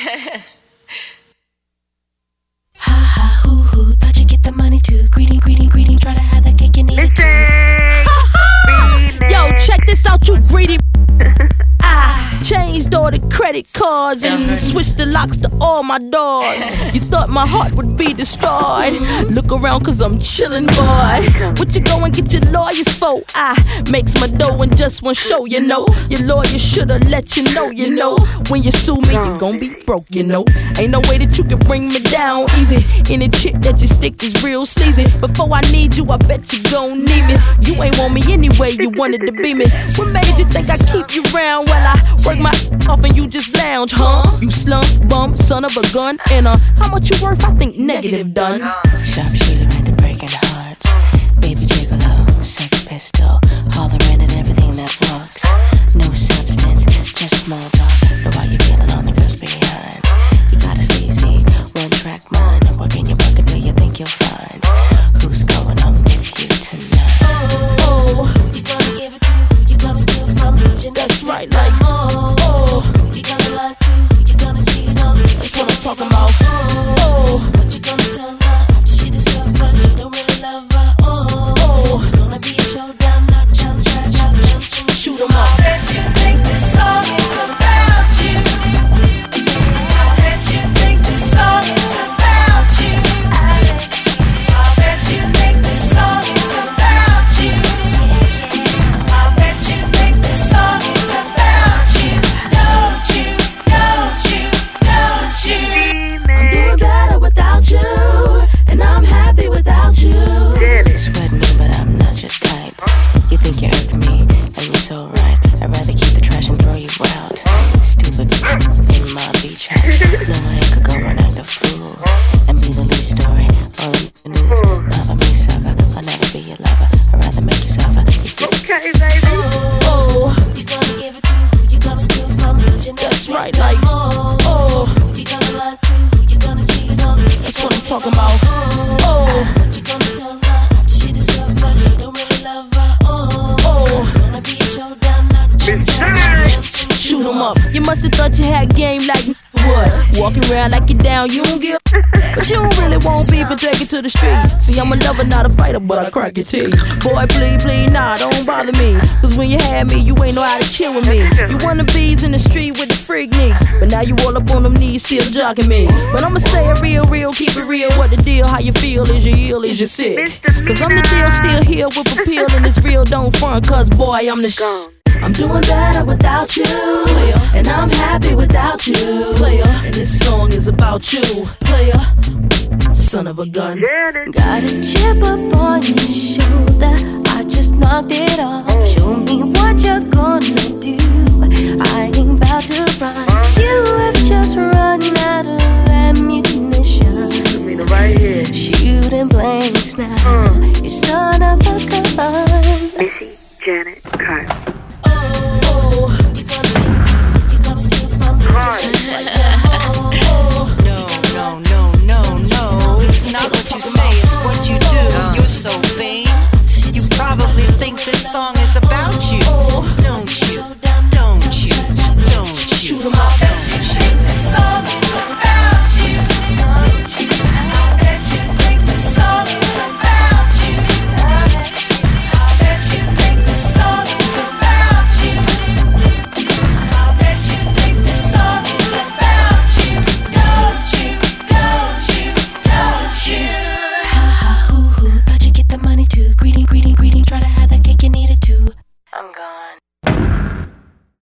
Ha ha hoo hoo, thought you'd get the money too. Greeting, greeting, greeting, try to have that cake and eat it too. Yo, check this out, you greedy. I changed all the credit cards and switched the locks to all my doors. You thought my heart would be destroyed. Look around cause I'm chillin', boy. What you go and get your lawyers for? I makes my dough in just one show, you know. Your lawyer shoulda let you know, you know. When you sue me, you gon' be broke, you know. Ain't no way that you can bring me down easy. Any chick that you stick is real sleazy. Before I need you, I bet you gon' need me. You ain't want me anyway, you wanted to be me. What made you think I keep you round while I work my off and you just lounge, huh? You slump, bum, son of a gun. And how much you worth? I think negative done. Sharpshooter into breaking hearts. Baby gigolo, sex pistol. Hollering at everything that walks. No substance, just small talk. Know how you feeling on the girls behind. You got a sleazy, one track mind. Working your buck until you think you'll find who's going on with you tonight. Oh, who you gonna give it to? Who you gonna steal from? That's right, like who you gonna lie to? Who you gonna cheat on? That's what I'm talking about. What you gonna tell her after she discovers you don't really love her? It's gonna be a showdown, not jump, try, shoot 'em up. I bet you think this song is about you. I bet you think this song is about you. I bet you think this song is about you. I bet you think this song is about you. Don't you, don't you, don't you? I'm doing better without you, and I'm happy without you. Sweat me, but I'm not your type. You think you're irking me, and you're so right. I'd rather keep the trash and throw you out. Stupid in my beach house. No, I could go and act a fool and be the lead story all in the news. Not for me, sucker. I'll never be your lover. I'd rather make you suffer. You stupid. Okay, baby. Who you gonna give it to? Who you gonna steal from? That's right, like who you gonna lie to? Who you gonna cheat on? That's what I'm talking about. What you gonna tell her after she discovers you don't really love her? It's gonna be a showdown, not Shoot 'em up. You must have thought you had game like what? Walking around like you down, you don't give. But you don't really want beef and take it to the street. See, I'm a lover, not a fighter, but I crack your teeth. Boy, please, please, nah, don't bother me. Cause when you had me, you ain't know how to chill with me. You wanna bees in the street with the freak nicks, but now you all up on them knees, still jogging me. But I'ma say it real, keep it real. What the deal? How you feel? Is you ill? Is you sick? Cause I'm the deal, still here with appeal, and it's real, don't front. Cause boy, I'm the I'm doing better without you, player, and I'm happy without you, player. And this song is about you, player. Son of a gun. Got a chip up on your shoulder, I just knocked it off. Show me what you're gonna do, I ain't about to run.